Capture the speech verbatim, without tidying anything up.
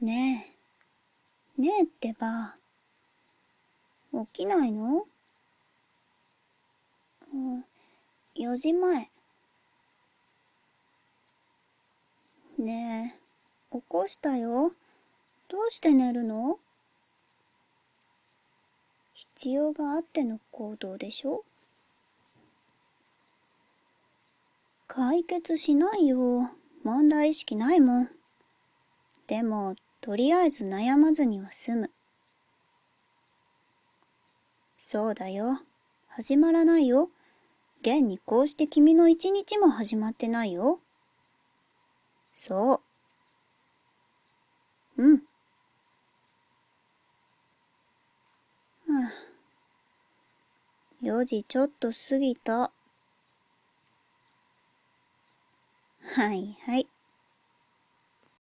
ねえ、ねえってば。起きないの？うん、よじまえ。ねえ、起こしたよ。どうして寝るの？必要があっての行動でしょ？解決しないよ。問題意識ないもん。でも、とりあえず悩まずには済む。そうだよ。始まらないよ。現にこうして君の一日も始まってないよ。そう。うん。はあ、よじちょっと過ぎた。はいはい。